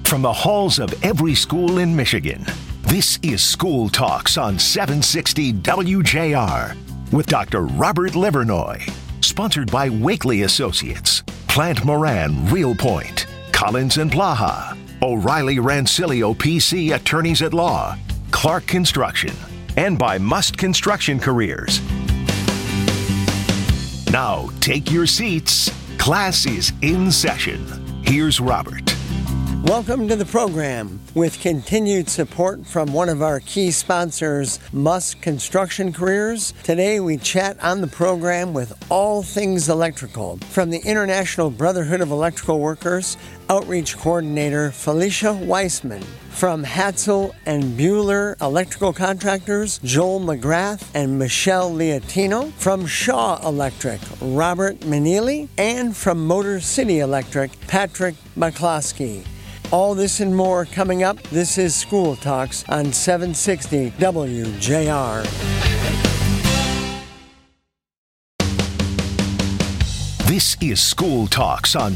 From the halls of every school in Michigan, this is School Talks on 760 WJR with Dr. Robert Livernoy. Sponsored by Wakely Associates, Plant Moran Real Point, Collins and Blaha, O'Reilly Rancilio PC Attorneys at Law, Clark Construction, and by Must Construction Careers. Now take your seats. Class is in session. Here's Robert. Welcome to the program. With continued support from one of our key sponsors, Must Construction Careers, today we chat on the program with all things electrical. From the International Brotherhood of Electrical Workers, Outreach Coordinator Felicia Weissman. From Hatzel and Bueller Electrical Contractors, Joel McGrath and Michelle Liatino. From Shaw Electric, Robert Manili. And from Motor City Electric, Patrick McCloskey. All this and more coming up. This is School Talks on 760 WJR. This is School Talks on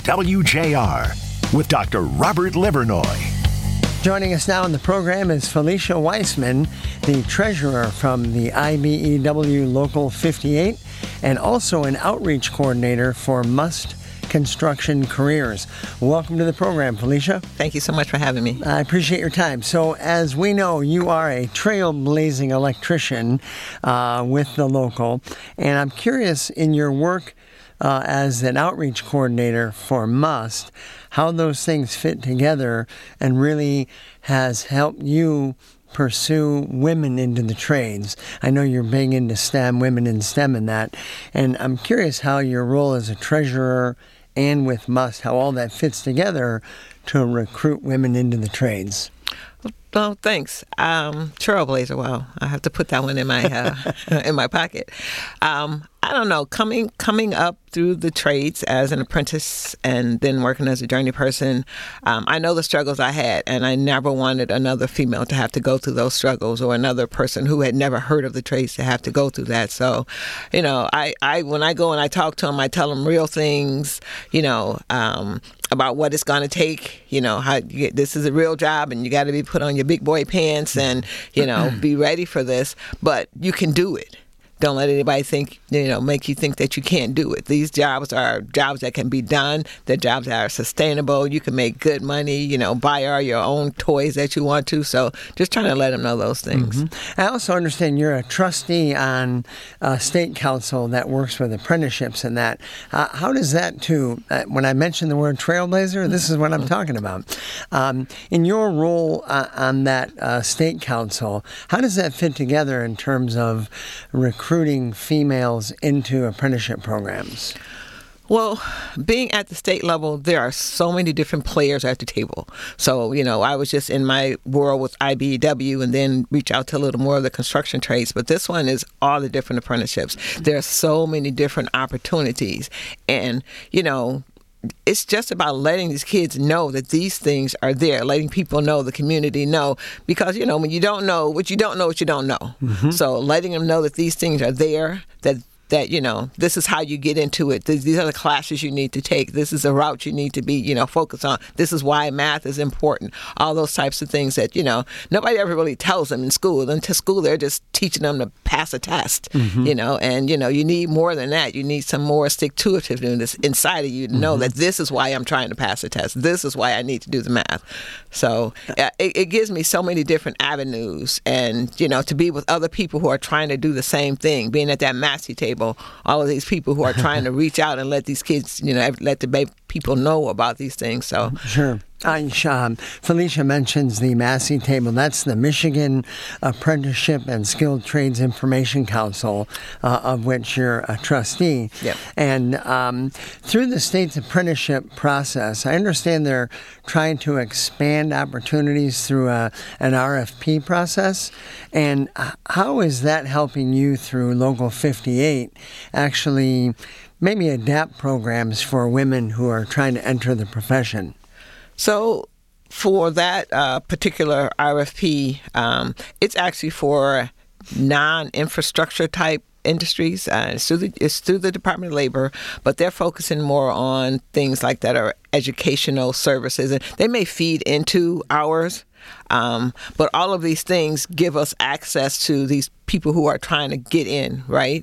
WJR with Dr. Robert Livernoy. Joining us now on the program is Felicia Weissman, the treasurer from the IBEW Local 58, and also an outreach coordinator for Must Construction Careers. Welcome to the program, Felicia. Thank you so much for having me. I appreciate your time. So, as we know, you are a trailblazing electrician with the local, and I'm curious in your work as an outreach coordinator for Must, how those things fit together and really has helped you pursue women into the trades. I know you're big into STEM, women in STEM and that, and I'm curious how your role as a treasurer and with Must, how all that fits together to recruit women into the trades. Well, thanks. Trailblazer. Well, I have to put that one in my in my pocket. I don't know. Coming up through the trades as an apprentice and then working as a journey person, I know the struggles I had, and I never wanted another female to have to go through those struggles, or another person who had never heard of the trades to have to go through that. So, you know, I when I go and I talk to them, I tell them real things, you know, about what it's going to take, you know, how this is a real job and you got to be put on your big boy pants and, you know, be ready for this, but you can do it. Don't let anybody think, you know, make you think that you can't do it. These jobs are jobs that can be done. They're jobs that are sustainable. You can make good money, you know, buy all your own toys that you want to. So just trying to let them know those things. Mm-hmm. I also understand you're a trustee on state council that works with apprenticeships and that. How does that too, when I mentioned the word trailblazer, this is what I'm talking about. In your role on that state council, how does that fit together in terms of recruiting females into apprenticeship programs? Well, being at the state level, there are so many different players at the table. So, you know, I was just in my world with IBEW and then reach out to a little more of the construction trades. But this one is all the different apprenticeships. There are so many different opportunities. And, you know, it's just about letting these kids know that these things are there, letting people know, the community know, because, you know, when you don't know what you don't know, what you don't know. Mm-hmm. So letting them know that these things are there, that, you know, this is how you get into it. These are the classes you need to take. This is the route you need to be, you know, focused on. This is why math is important. All those types of things that, you know, nobody ever really tells them in school. And to school, they're just teaching them to pass a test, you know, and, you know, you need more than that. You need some more stick-to-itiveness inside of you to know that this is why I'm trying to pass a test. This is why I need to do the math. So it gives me so many different avenues, and, you know, to be with other people who are trying to do the same thing, being at that massy table, all of these people who are trying to reach out and let these kids, you know, let the people know about these things. So sure. Felicia mentions the Massey Table. That's the Michigan Apprenticeship and Skilled Trades Information Council, of which you're a trustee. Yep. And through the state's apprenticeship process, I understand they're trying to expand opportunities through an RFP process. And how is that helping you through Local 58 actually maybe adapt programs for women who are trying to enter the profession? So for that particular RFP, it's actually for non-infrastructure type industries. It's through the Department of Labor, but they're focusing more on things like that are educational services, and they may feed into ours. But all of these things give us access to these people who are trying to get in, right?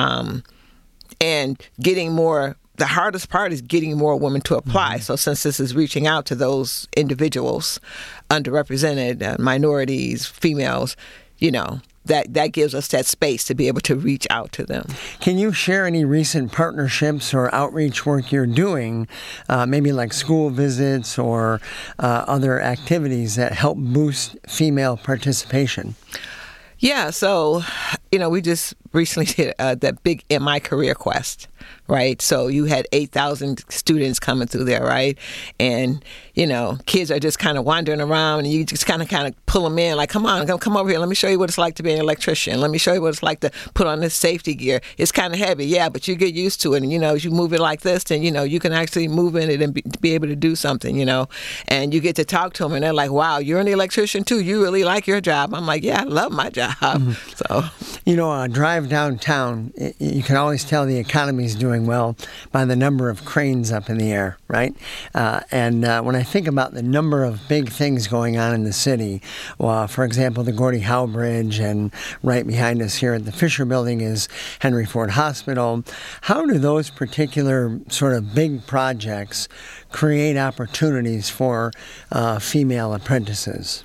And getting more. The hardest part is getting more women to apply. Mm-hmm. So since this is reaching out to those individuals, underrepresented, minorities, females, that gives us that space to be able to reach out to them. Can you share any recent partnerships or outreach work you're doing, maybe like school visits or other activities that help boost female participation? Yeah, so, we just recently did that big MI Career Quest, right? So you had 8,000 students coming through there, right? And, kids are just kind of wandering around, and you just kind of pull them in, like, come over here. Let me show you what it's like to be an electrician. Let me show you what it's like to put on this safety gear. It's kind of heavy, yeah, but you get used to it. And, as you move it like this, then, you can actually move in it and be able to do something, And you get to talk to them, and they're like, wow, you're an electrician too. You really like your job. I'm like, yeah, I love my job. Mm-hmm. So, drive downtown, you can always tell the economy's doing well by the number of cranes up in the air, right? And when I think about the number of big things going on in the city, for example, the Gordie Howe Bridge, and right behind us here at the Fisher Building is Henry Ford Hospital. How do those particular sort of big projects create opportunities for female apprentices?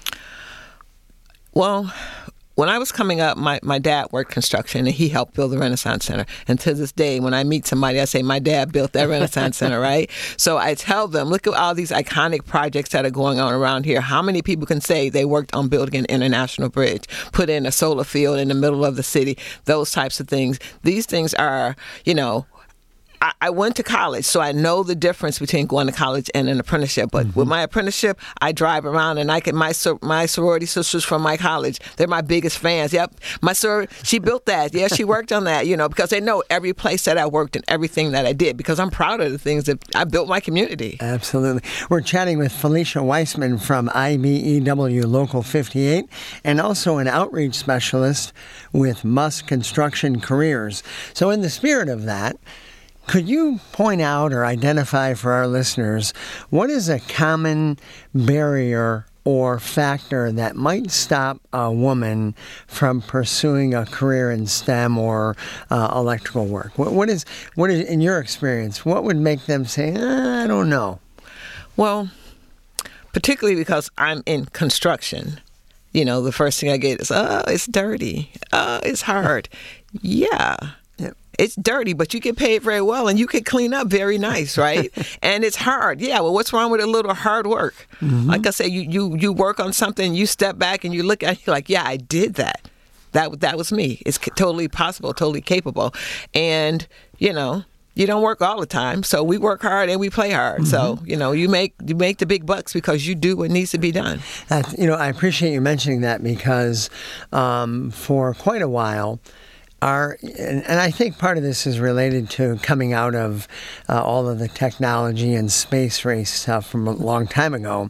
Well, when I was coming up, my dad worked construction, and he helped build the Renaissance Center. And to this day, when I meet somebody, I say, my dad built that Renaissance Center, right? So I tell them, look at all these iconic projects that are going on around here. How many people can say they worked on building an international bridge, put in a solar field in the middle of the city, those types of things? These things are, I went to college, so I know the difference between going to college and an apprenticeship. But with my apprenticeship, I drive around, and my sorority sisters from my college, they're my biggest fans. Yep, my she built that. Yeah, she worked on that, because they know every place that I worked and everything that I did, because I'm proud of the things that I built my community. Absolutely. We're chatting with Felicia Weissman from IBEW Local 58, and also an outreach specialist with Musk Construction Careers. So in the spirit of that, could you point out or identify for our listeners what is a common barrier or factor that might stop a woman from pursuing a career in STEM or electrical work? What is, in your experience, what would make them say, I don't know? Well, particularly because I'm in construction, the first thing I get is, it's dirty. It's hard. Yeah. It's dirty, but you get paid very well, and you can clean up very nice, right? And it's hard. Yeah, well, what's wrong with a little hard work? Mm-hmm. Like I said, you work on something, you step back, and you look at it, you're like, yeah, I did that. That was me. It's totally possible, totally capable. And, you don't work all the time, so we work hard and we play hard. Mm-hmm. So, you make the big bucks because you do what needs to be done. I appreciate you mentioning that, because for quite a while, and I think part of this is related to coming out of all of the technology and space race stuff from a long time ago.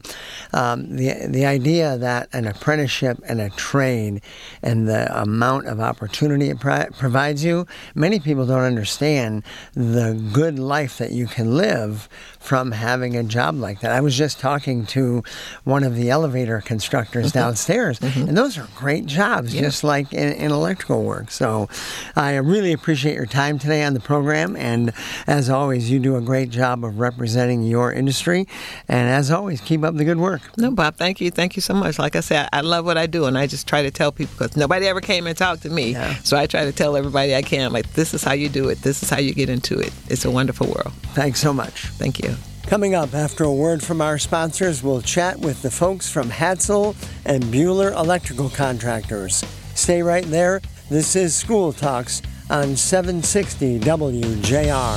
The idea that an apprenticeship and a trade and the amount of opportunity it provides you, many people don't understand the good life that you can live from having a job like that. I was just talking to one of the elevator constructors downstairs, and those are great jobs, just like in electrical work. So I really appreciate your time today on the program, and as always, you do a great job of representing your industry, and as always, keep up the good work. No, Bob, thank you so much. Like I said, I love what I do, and I just try to tell people, because nobody ever came and talked to me, so I try to tell everybody I can, like, this is how you do it, this is how you get into it. It's a wonderful world. Thanks so much. Thank you. Coming up after a word from our sponsors, we'll chat with the folks from Hatzel and Bueller Electrical Contractors. Stay right there. This is School Talks on 760 WJR.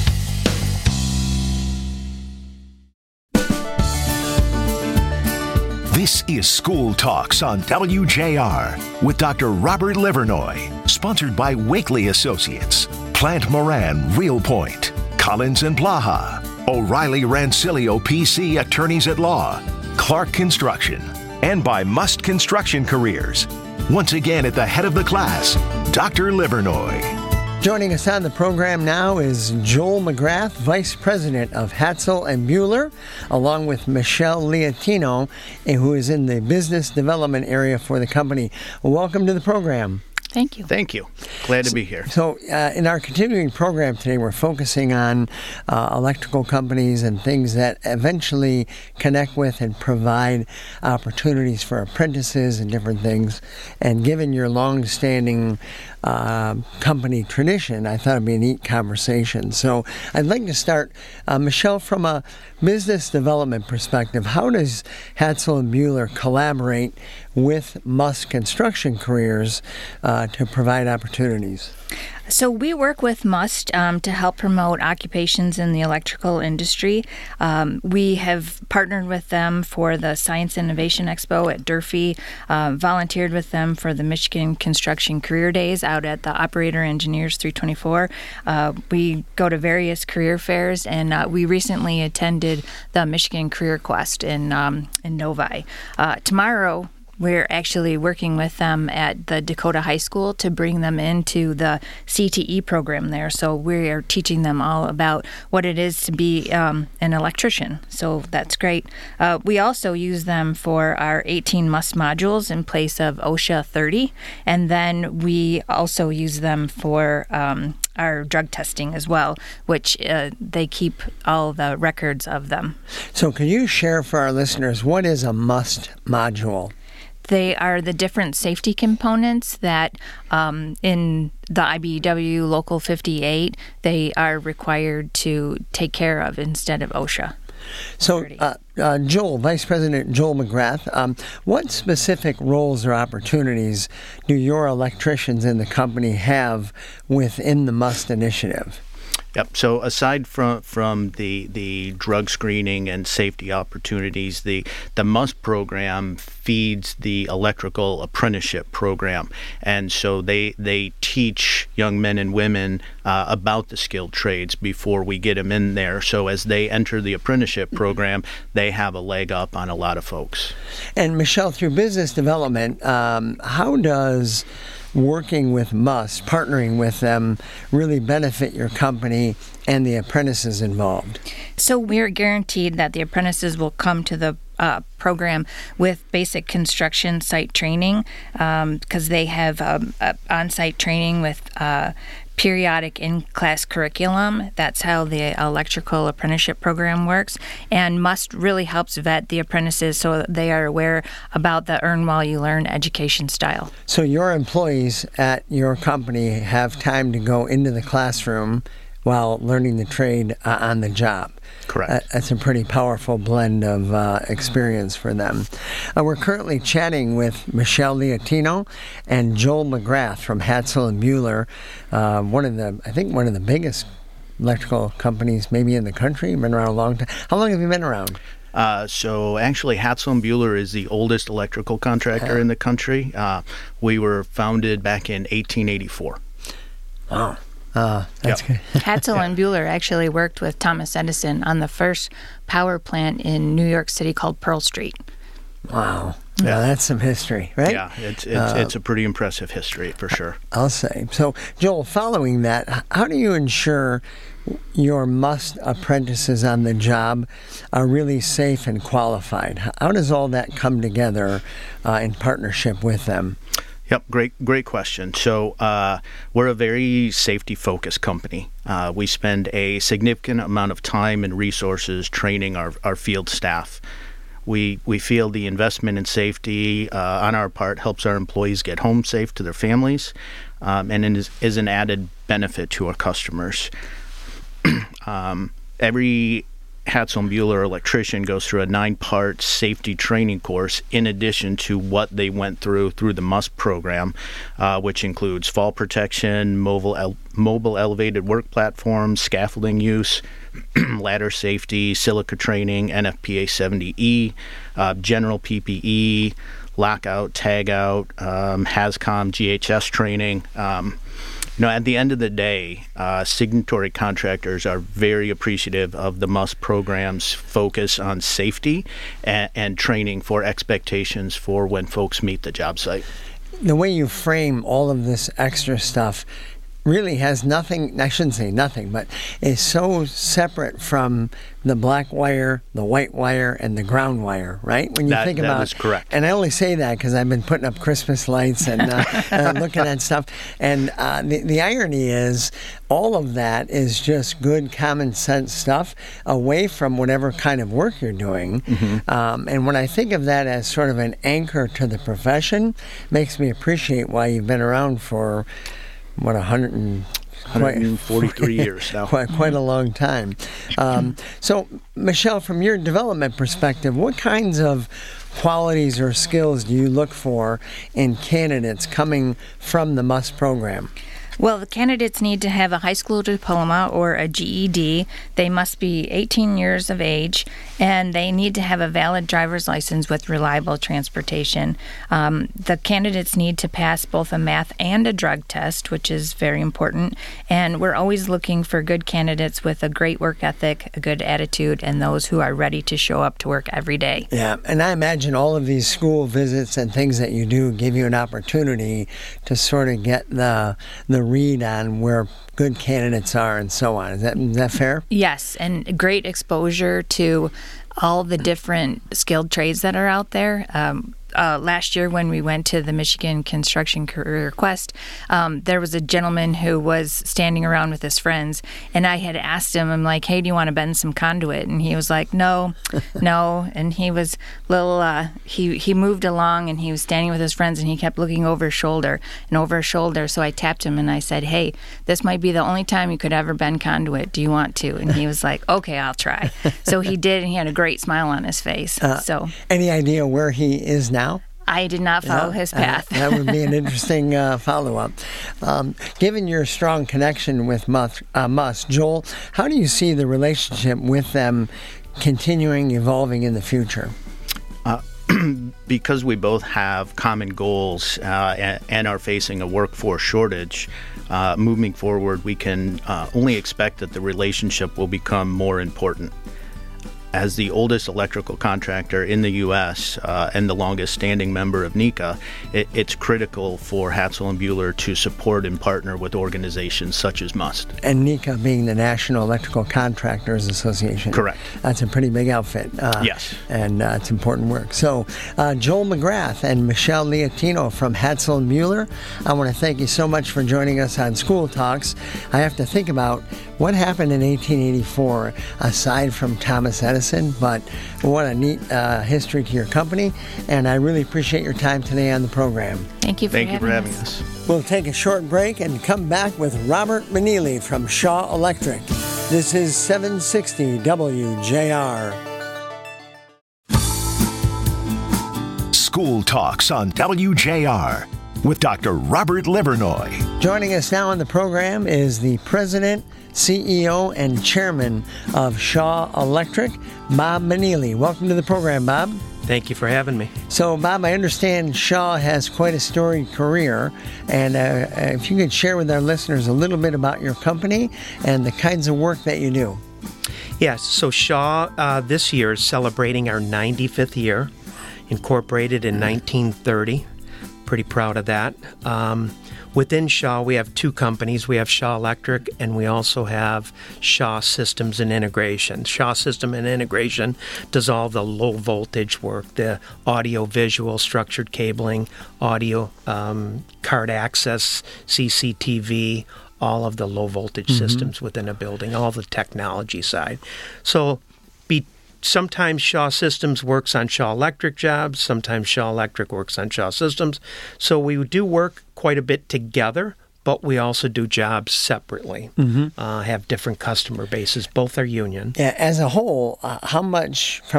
This is School Talks on WJR with Dr. Robert Livernoy, sponsored by Wakely Associates, Plant Moran Real Point, Collins and Blaha, O'Reilly Rancilio PC Attorneys at Law, Clark Construction, and by Must Construction Careers. Once again at the head of the class, Dr. Livernoy. Joining us on the program now is Joel McGrath, Vice President of Hatzel and Buehler, along with Michelle Liatino, who is in the business development area for the company. Welcome to the program. Thank you. Thank you. Glad to be here. So in our continuing program today, we're focusing on electrical companies and things that eventually connect with and provide opportunities for apprentices and different things. And given your long-standing company tradition, I thought it'd be a neat conversation. So I'd like to start, Michelle, from a business development perspective. How does Hatzel and Buehler collaborate with Musk Construction Careers to provide opportunities? So we work with MUST to help promote occupations in the electrical industry. We have partnered with them for the Science Innovation Expo at Durfee, volunteered with them for the Michigan Construction Career Days out at the Operator Engineers 324. We go to various career fairs, and we recently attended the Michigan Career Quest in Novi. Tomorrow, we're actually working with them at the Dakota High School to bring them into the CTE program there. So we are teaching them all about what it is to be an electrician. So that's great. We also use them for our 18 MUST modules in place of OSHA 30. And then we also use them for our drug testing as well, which they keep all the records of them. So can you share for our listeners, what is a MUST module? They are the different safety components that in the IBEW Local 58, they are required to take care of instead of OSHA. So, Joel, Vice President Joel McGrath, what specific roles or opportunities do your electricians in the company have within the MUST initiative? Yep. So aside from the drug screening and safety opportunities, the MUST program feeds the electrical apprenticeship program, and so they teach young men and women about the skilled trades before we get them in there. So as they enter the apprenticeship program, they have a leg up on a lot of folks. And Michelle, through business development, how does working with MUST, partnering with them, really benefit your company and the apprentices involved? So we're guaranteed that the apprentices will come to the program with basic construction site training because they have on-site training with periodic in-class curriculum. That's how the electrical apprenticeship program works. And MUST really helps vet the apprentices so they are aware about the earn while you learn education style. So your employees at your company have time to go into the classroom while learning the trade on the job. Correct. That's a pretty powerful blend of experience for them. We're currently chatting with Michelle Liatino and Joel McGrath from Hatzel and Buehler, one of the biggest electrical companies maybe in the country. Been around a long time. How long have you been around? So actually, Hatzel and Buehler is the oldest electrical contractor in the country. We were founded back in 1884. Wow. That's good. Hatzel and Buehler actually worked with Thomas Edison on the first power plant in New York City called Pearl Street. Wow. Yeah, that's some history, right? Yeah, it's a pretty impressive history for sure. I'll say. So, Joel, following that, how do you ensure your MUST apprentices on the job are really safe and qualified? How does all that come together in partnership with them? Yep, great question. So we're a very safety-focused company. We spend a significant amount of time and resources training our field staff. We feel the investment in safety on our part helps our employees get home safe to their families, and is an added benefit to our customers. Every Hatzel and Buehler electrician goes through a 9-part safety training course in addition to what they went through the MUST program, which includes fall protection, mobile elevated work platforms, scaffolding use, ladder safety, silica training, NFPA 70E, general PPE, lockout, tagout, HAZCOM, GHS training. At the end of the day, signatory contractors are very appreciative of the MUST program's focus on safety and training for expectations for when folks meet the job site. the way you frame all of this extra stuff really has nothing, I shouldn't say nothing, but is so separate from the black wire, the white wire, and the ground wire, right? When you think about that is correct. And I only say that because I've been putting up Christmas lights and looking at stuff. And the irony is all of that is just good common sense stuff away from whatever kind of work you're doing. And when I think of that as sort of an anchor to the profession, makes me appreciate why you've been around for 143 years now. Quite a long time. So, Michelle, from your development perspective, what kinds of qualities or skills do you look for in candidates coming from the MUST program? Well, the candidates need to have a high school diploma or a GED. They must be 18 years of age, and they need to have a valid driver's license with reliable transportation. The candidates need to pass both a math and a drug test, which is very important. And we're always looking for good candidates with a great work ethic, a good attitude, and those who are ready to show up to work every day. Yeah, and I imagine all of these school visits and things that you do give you an opportunity to sort of get the read on where good candidates are and so on. Is that fair? Yes, and great exposure to all the different skilled trades that are out there. Last year when we went to the Michigan Construction Career Quest, there was a gentleman who was standing around with his friends, and I had asked him, I'm like, hey, do you want to bend some conduit? And he was like, no. And he was he moved along, and he was standing with his friends, and he kept looking over his shoulder and over his shoulder. So I tapped him, and I said, hey, this might be the only time you could ever bend conduit. Do you want to? And he was like, okay, I'll try. So he did, and he had a great smile on his face. Any idea where he is now? I did not follow his path. That would be an interesting follow-up. Given your strong connection with MUST, Joel, how do you see the relationship with them continuing, evolving in the future? Because we both have common goals and are facing a workforce shortage, moving forward, we can only expect that the relationship will become more important. As the oldest electrical contractor in the U.S. And the longest-standing member of NECA, it's critical for Hatzel & Buehler to support and partner with organizations such as MUST. And NECA being the National Electrical Contractors Association. Correct. That's a pretty big outfit. Yes. And it's important work. So, Joel McGrath and Michelle Liatino from Hatzel & Buehler, I want to thank you so much for joining us on School Talks. I have to think about what happened in 1884, aside from Thomas Edison, but what a neat history to your company, and I really appreciate your time today on the program. Thank you for having us. We'll take a short break and come back with Robert Meneely from Shaw Electric. This is 760 WJR. School Talks on WJR with Dr. Robert Livernoy. Joining us now on the program is the President, CEO, and Chairman of Shaw Electric, Bob Meneely. Welcome to the program, Bob. Thank you for having me. So, Bob, I understand Shaw has quite a storied career, and if you could share with our listeners a little bit about your company and the kinds of work that you do. Yes, so Shaw this year is celebrating our 95th year, incorporated in 1930. Pretty proud of that. Within Shaw, we have two companies. We have Shaw Electric, and we also have Shaw Systems and Integration. Shaw System and Integration does all the low voltage work, the audio, visual, structured cabling, audio, card access, CCTV, all of the low voltage systems within a building, all the technology side. So sometimes Shaw Systems works on Shaw Electric jobs. Sometimes Shaw Electric works on Shaw Systems. So we do work quite a bit together, but we also do jobs separately, have different customer bases. Both are union. Yeah, as a whole, how much from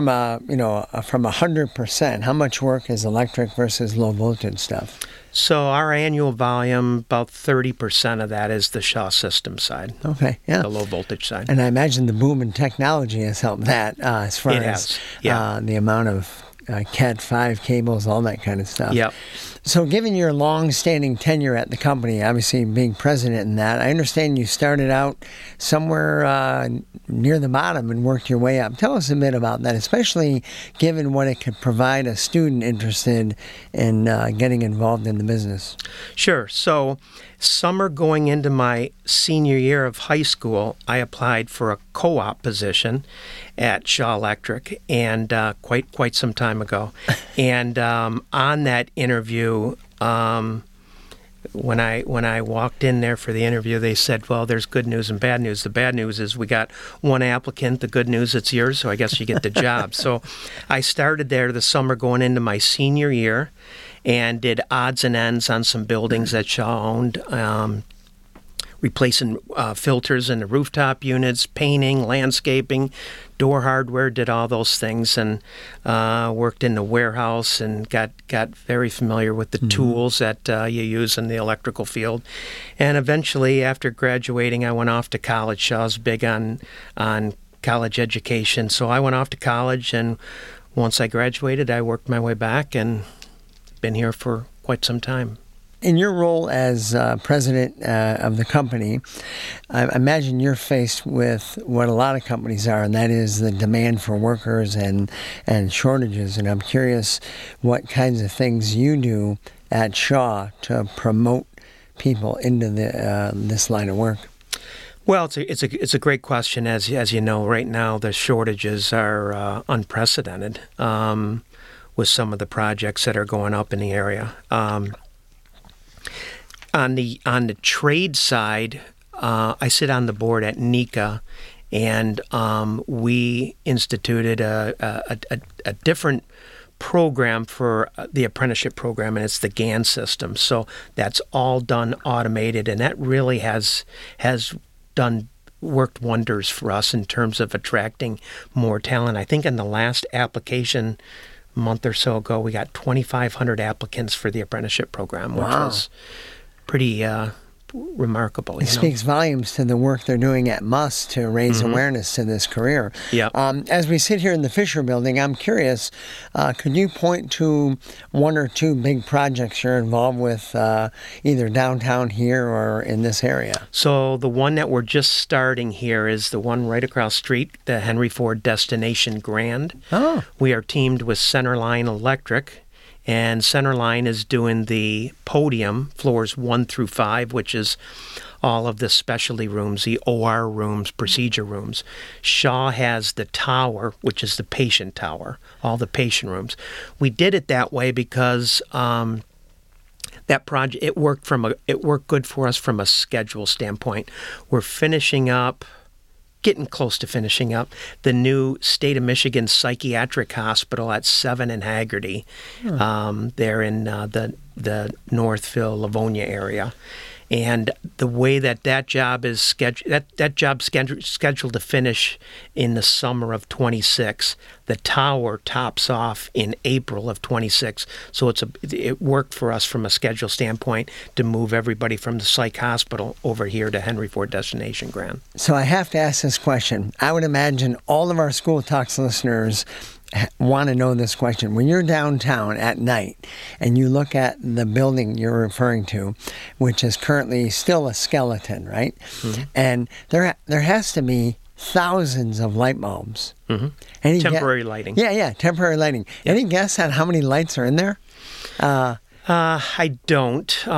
100%, how much work is electric versus low voltage stuff? So our annual volume, about 30% of that is the Shaw System side. Okay, yeah. The low voltage side. And I imagine the boom in technology has helped that as far as the amount of Cat 5 cables, all that kind of stuff. Yep. So given your long-standing tenure at the company, obviously being president in that, I understand you started out somewhere near the bottom and worked your way up. Tell us a bit about that, especially given what it could provide a student interested in getting involved in the business. Sure. So, summer going into my senior year of high school, I applied for a co-op position at Shaw Electric, and quite some time ago. And on that interview, when I walked in there for the interview, they said, well, there's good news and bad news. The bad news is we got one applicant. The good news, it's yours, so I guess you get the job. So I started there the summer going into my senior year and did odds and ends on some buildings that Shaw owned, replacing filters in the rooftop units, painting, landscaping, door hardware, did all those things, and worked in the warehouse and got very familiar with the tools that you use in the electrical field. And eventually, after graduating, I went off to college. Shaw's big on college education, so I went off to college, and once I graduated, I worked my way back and been here for quite some time. In your role as president of the company, I imagine you're faced with what a lot of companies are, and that is the demand for workers and shortages. And I'm curious what kinds of things you do at Shaw to promote people into this line of work. Well, it's a great question. As you know, right now the shortages are unprecedented with some of the projects that are going up in the area. On the trade side, I sit on the board at NECA, and we instituted a different program for the apprenticeship program, and it's the GAN system. So that's all done automated, and that really has worked wonders for us in terms of attracting more talent. I think in the last application a month or so ago, we got 2,500 applicants for the apprenticeship program, which was pretty remarkable. It speaks volumes to the work they're doing at MUST to raise awareness to this career. Yeah. As we sit here in the Fisher Building, I'm curious, could you point to one or two big projects you're involved with either downtown here or in this area? So the one that we're just starting here is the one right across the street, the Henry Ford Destination Grand. Oh. We are teamed with Centerline Electric, and Centerline is doing the podium, floors 1 through 5, which is all of the specialty rooms, the OR rooms, procedure rooms. Shaw has the tower, which is the patient tower, all the patient rooms. We did it that way because that project, it worked good for us from a schedule standpoint. We're getting close to finishing up the new State of Michigan Psychiatric Hospital at 7 and Haggerty. There in the Northville, Livonia area. And the way that job is scheduled, that job's scheduled to finish in the summer of 26. The tower tops off in April of 26. So it worked for us from a schedule standpoint to move everybody from the psych hospital over here to Henry Ford Destination Grand. So I have to ask this question. I would imagine all of our School Talks listeners want to know this question. When you're downtown at night and you look at the building you're referring to, which is currently still a skeleton, right? Mm-hmm. And there has to be thousands of light bulbs. Mm-hmm. Temporary lighting. Yeah, temporary lighting. Yep. Any guess on how many lights are in there? I don't.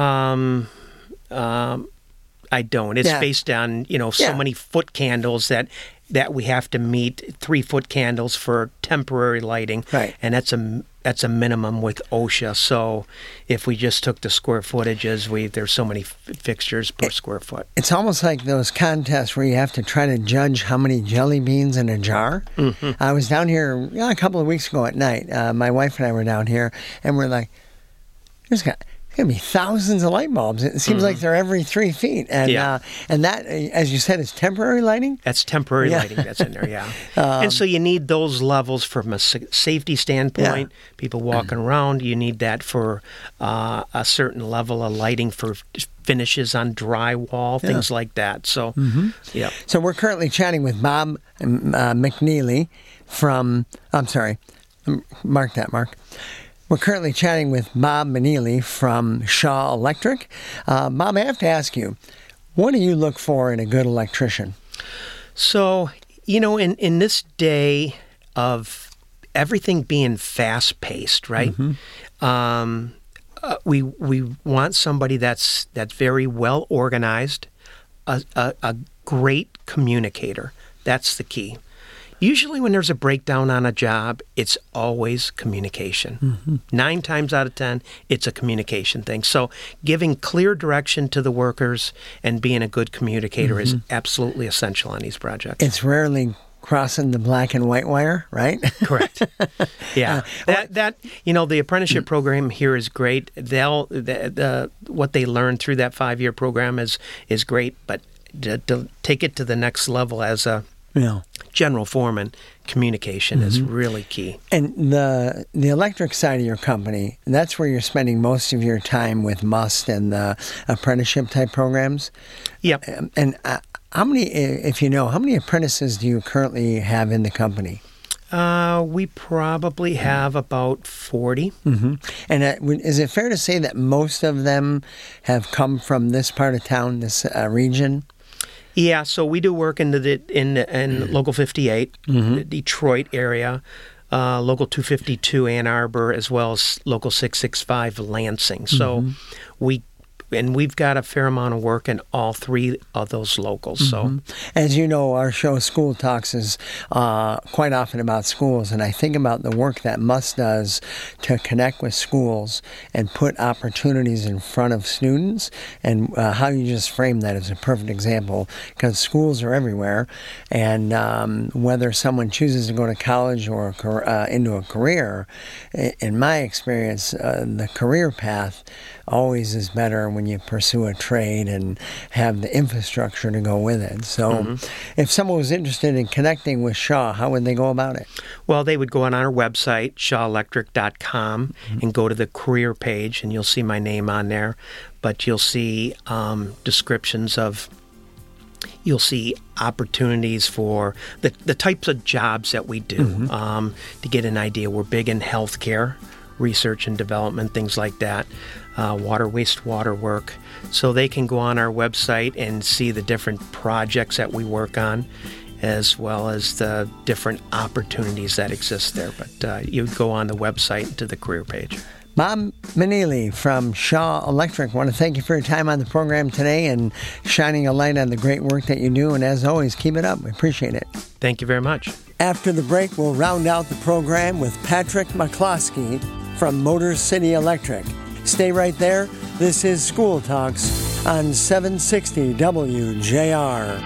I don't. It's based on, so many foot candles that we have to meet, 3-foot candles for temporary lighting. Right. And that's a minimum with OSHA. So if we just took the square footages, there's so many fixtures per square foot. It's almost like those contests where you have to try to judge how many jelly beans in a jar. Mm-hmm. I was down here a couple of weeks ago at night. My wife and I were down here, and we're like, there's going to be thousands of light bulbs. It seems like they're every 3 feet. And and that, as you said, is temporary lighting? That's temporary lighting that's in there, and so you need those levels from a safety standpoint. Yeah. People walking around, you need that for a certain level of lighting for finishes on drywall, things like that. So, So we're currently chatting with Bob McNeely from, mark that, Mark. We're currently chatting with Bob McNeely from Shaw Electric. Bob, I have to ask you, what do you look for in a good electrician? So, In this day of everything being fast-paced, right? We want somebody that's very well organized, a great communicator. That's the key. Usually when there's a breakdown on a job, it's always communication. 9 times out of 10, it's a communication thing. So giving clear direction to the workers and being a good communicator is absolutely essential on these projects. It's rarely crossing the black and white wire, right? Correct. Yeah. The apprenticeship program here is great. What they learn through that 5-year program is great, but to take it to the next level as a general foreman, communication is really key. And the electric side of your company, that's where you're spending most of your time with MUST and the apprenticeship type programs? Yep. And how many, if you know, how many apprentices do you currently have in the company? We probably have about 40. And is it fair to say that most of them have come from this part of town, this region? Yeah, so we do work in Local 58, the Detroit area, Local 252 Ann Arbor, as well as Local 665 Lansing. So we've got a fair amount of work in all 3 of those locals. So, as you know, our show School Talks is quite often about schools, and I think about the work that MUST does to connect with schools and put opportunities in front of students, and how you just framed that is a perfect example, because schools are everywhere, and whether someone chooses to go to college or into a career, in my experience, the career path always is better when you pursue a trade and have the infrastructure to go with it. So if someone was interested in connecting with Shaw, how would they go about it? Well, they would go on our website, shawelectric.com, and go to the career page, and you'll see my name on there. But you'll see descriptions you'll see opportunities for the types of jobs that we do. To get an idea, we're big in healthcare, research and development, things like that. Water, wastewater work. So they can go on our website and see the different projects that we work on, as well as the different opportunities that exist there. But you would go on the website to the career page. Bob Meneely from Shaw Electric, I want to thank you for your time on the program today and shining a light on the great work that you do. And as always, keep it up. We appreciate it. Thank you very much. After the break, we'll round out the program with Patrick McCloskey from Motor City Electric. Stay right there. This is School Talks on 760 WJR.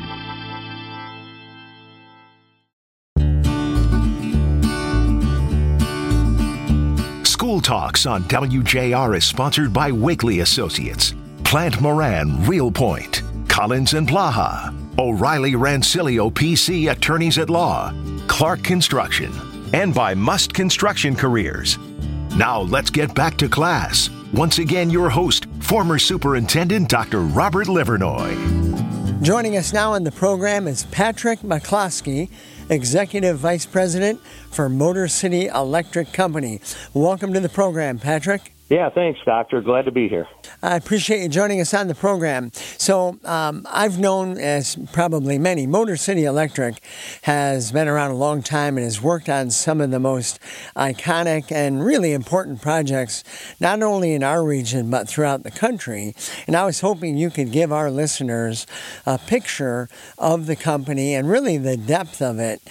School Talks on WJR is sponsored by Wakely Associates, Plant Moran Real Point, Collins and Blaha, O'Reilly Rancilio PC Attorneys at Law, Clark Construction, and by MUST Construction Careers. Now let's get back to class. Once again, your host, former Superintendent Dr. Robert Livernoy. Joining us now on the program is Patrick McCloskey, Executive Vice President for Motor City Electric Company. Welcome to the program, Patrick. Yeah, thanks, Doctor. Glad to be here. I appreciate you joining us on the program. So I've known, as probably many, Motor City Electric has been around a long time and has worked on some of the most iconic and really important projects, not only in our region, but throughout the country. And I was hoping you could give our listeners a picture of the company and really the depth of it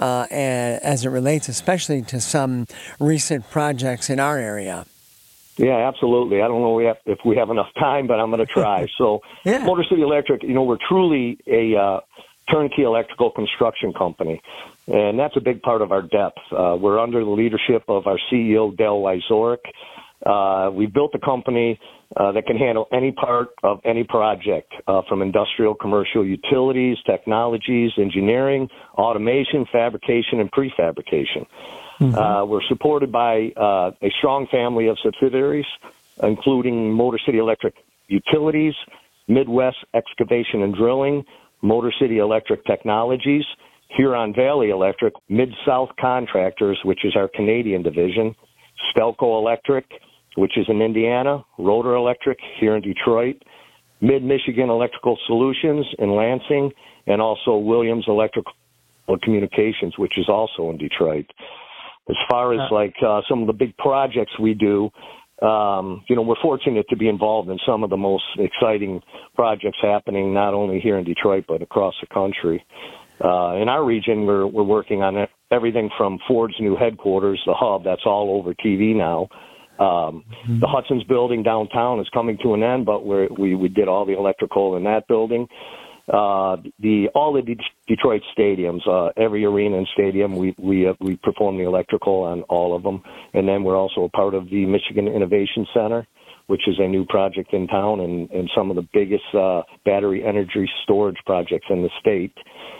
as it relates especially to some recent projects in our area. Yeah, absolutely. I don't know if we have enough time, but I'm going to try. So Motor City Electric, we're truly a turnkey electrical construction company, and that's a big part of our depth. We're under the leadership of our CEO, Dale Wyzorek. We've built a company that can handle any part of any project, from industrial, commercial, utilities, technologies, engineering, automation, fabrication, and prefabrication. We're supported by a strong family of subsidiaries, including Motor City Electric Utilities, Midwest Excavation and Drilling, Motor City Electric Technologies, Huron Valley Electric, Mid-South Contractors, which is our Canadian division, Stelco Electric, which is in Indiana, Rotor Electric here in Detroit, Mid-Michigan Electrical Solutions in Lansing, and also Williams Electric Communications, which is also in Detroit. As far as some of the big projects we do, we're fortunate to be involved in some of the most exciting projects happening not only here in Detroit but across the country. In our region, we're working on everything from Ford's new headquarters, the hub, that's all over TV now. The Hudson's building downtown is coming to an end, but we did all the electrical in that building. All the Detroit stadiums, every arena and stadium, we perform the electrical on all of them. And then we're also a part of the Michigan Innovation Center, which is a new project in town and some of the biggest battery energy storage projects in the state.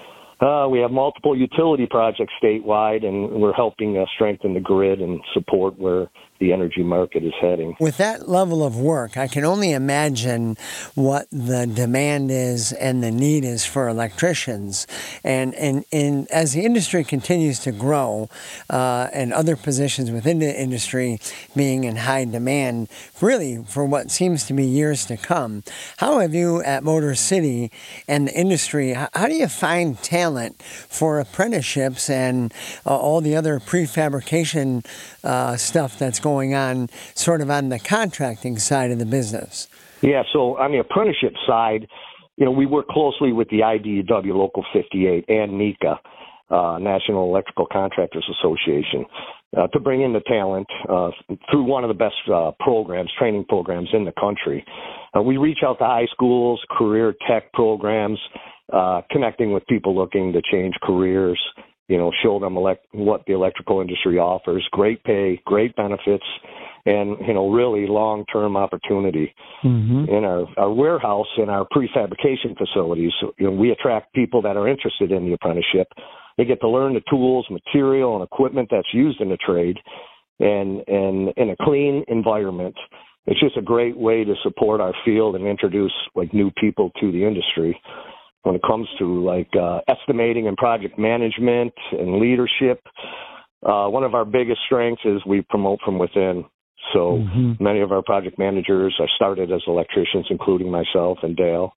We have multiple utility projects statewide, and we're helping strengthen the grid and support where the energy market is heading. With that level of work, I can only imagine what the demand is and the need is for electricians. And as the industry continues to grow and other positions within the industry being in high demand, really for what seems to be years to come, how have you at Motor City and the industry, how do you find talent for apprenticeships and all the other prefabrication stuff that's going on sort of on the contracting side of the business? Yeah, so on the apprenticeship side, we work closely with the IBEW Local 58 and NECA, National Electrical Contractors Association, to bring in the talent through one of the best training programs in the country. We reach out to high schools, career tech programs, connecting with people looking to change careers, show them what the electrical industry offers, great pay, great benefits, and, really long-term opportunity. In our warehouse and our prefabrication facilities, we attract people that are interested in the apprenticeship. They get to learn the tools, material, and equipment that's used in the trade and in a clean environment. It's just a great way to support our field and introduce new people to the industry. When it comes to estimating and project management and leadership, one of our biggest strengths is we promote from within. So many of our project managers are started as electricians, including myself and Dale.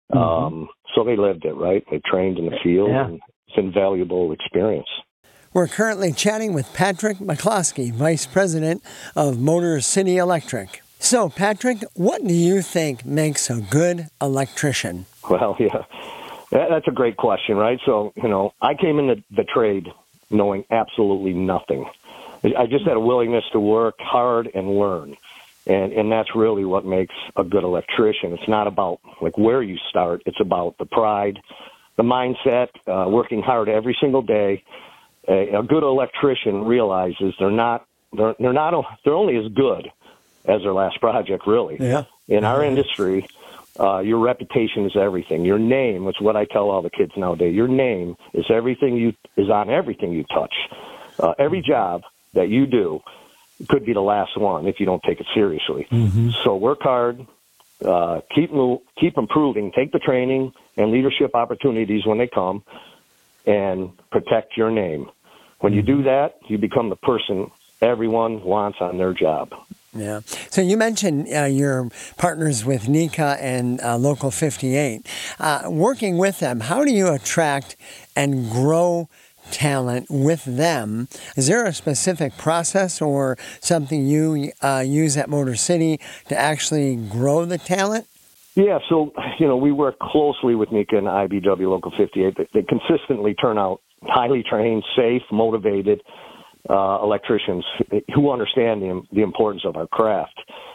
So they lived it, right? They trained in the field, and it's invaluable experience. We're currently chatting with Patrick McCloskey, Vice President of Motor City Electric. So, Patrick, what do you think makes a good electrician? Well, yeah, that's a great question, right? So, I came into the trade knowing absolutely nothing. I just had a willingness to work hard and learn. And that's really what makes a good electrician. It's not about where you start. It's about the pride, the mindset, working hard every single day. A good electrician realizes they're only as good as their last project, really. Yeah. In our industry, your reputation is everything. Your name, it's what I tell all the kids nowadays. Your name is on everything you touch. Every job that you do could be the last one if you don't take it seriously. So work hard, keep improving, take the training and leadership opportunities when they come, and protect your name. When you do that, you become the person everyone wants on their job. Yeah. So you mentioned your partners with NECA and Local 58. Working with them, how do you attract and grow talent with them? Is there a specific process or something you use at Motor City to actually grow the talent? Yeah, so, we work closely with NECA and IBEW Local 58. They consistently turn out highly trained, safe, motivated electricians who understand the importance of our craft.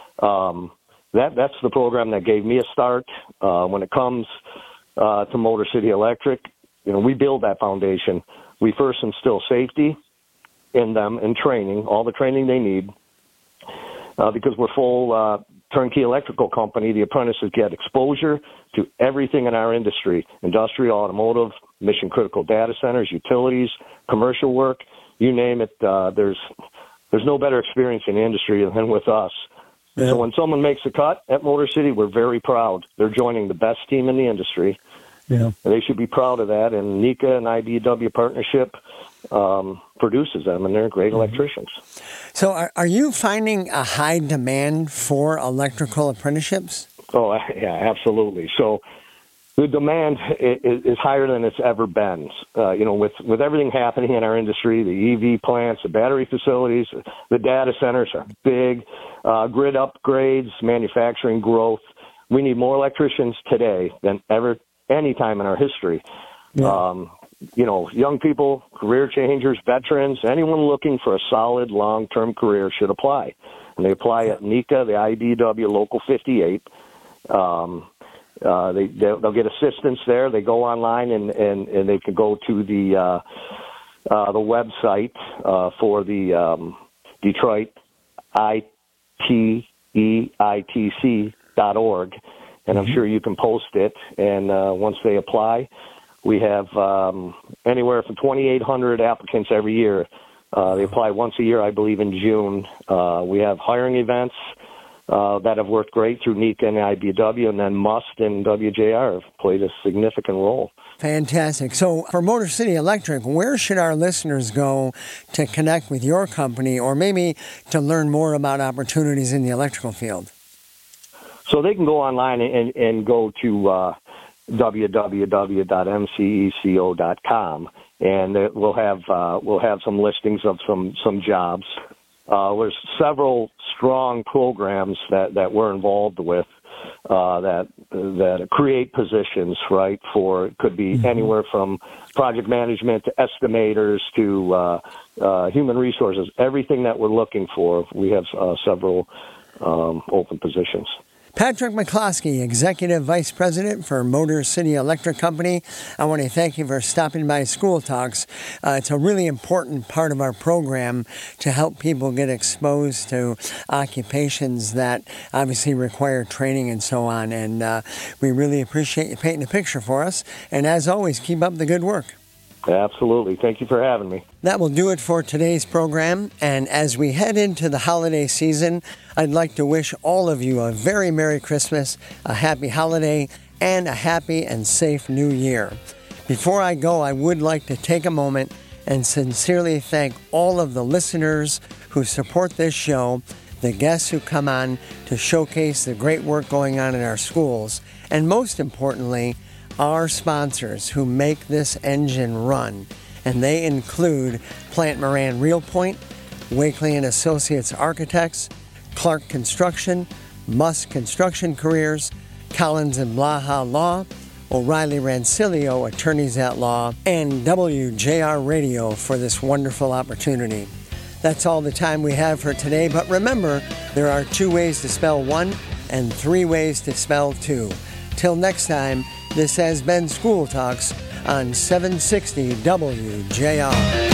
That's the program that gave me a start. When it comes to Motor City Electric, we build that foundation. We first instill safety in them and training, all the training they need, because we're full turnkey electrical company. The apprentices get exposure to everything in our industry: industrial, automotive, mission-critical data centers, utilities, commercial work. You name it, there's no better experience in the industry than with us. Yeah. So when someone makes a cut at Motor City, we're very proud. They're joining the best team in the industry. Yeah. And they should be proud of that. And NECA and IBEW partnership produces them, and they're great electricians. So are you finding a high demand for electrical apprenticeships? Oh, yeah, absolutely. So the demand is higher than it's ever been. With everything happening in our industry, the EV plants, the battery facilities, the data centers are big, grid upgrades, manufacturing growth. We need more electricians today than ever, any time in our history. Yeah. Young people, career changers, veterans, anyone looking for a solid long-term career should apply. And they apply at NECA, the IBEW Local 58. They'll get assistance there. They go online and they can go to the website for the Detroit ITEITC.org, and I'm sure you can post it. And once they apply, we have anywhere from 2,800 applicants every year. They apply once a year, I believe, in June. We have hiring events that have worked great through NECA and IBEW, and then MUST and WJR have played a significant role. Fantastic. So for Motor City Electric, where should our listeners go to connect with your company or maybe to learn more about opportunities in the electrical field? So they can go online and go to www.mceco.com, and we'll have some listings of some jobs. There's several strong programs that we're involved with that create positions, right? For it could be anywhere from project management to estimators to human resources. Everything that we're looking for, we have several open positions. Patrick McCloskey, Executive Vice President for Motor City Electric Company. I want to thank you for stopping by School Talks. It's a really important part of our program to help people get exposed to occupations that obviously require training and so on. And we really appreciate you painting a picture for us. And as always, keep up the good work. Absolutely. Thank you for having me. That will do it for today's program. And as we head into the holiday season, I'd like to wish all of you a very Merry Christmas, a happy holiday, and a happy and safe New Year. Before I go, I would like to take a moment and sincerely thank all of the listeners who support this show, the guests who come on to showcase the great work going on in our schools, and most importantly, our sponsors who make this engine run, and they include Plant Moran Real Point, Wakely & Associates Architects, Clark Construction, MUST Construction Careers, Collins & Blaha Law, O'Reilly Rancilio Attorneys at Law, and WJR Radio for this wonderful opportunity. That's all the time we have for today, but remember, there are 2 ways to spell 1 and 3 ways to spell 2. Till next time, this has been School Talks on 760 WJR.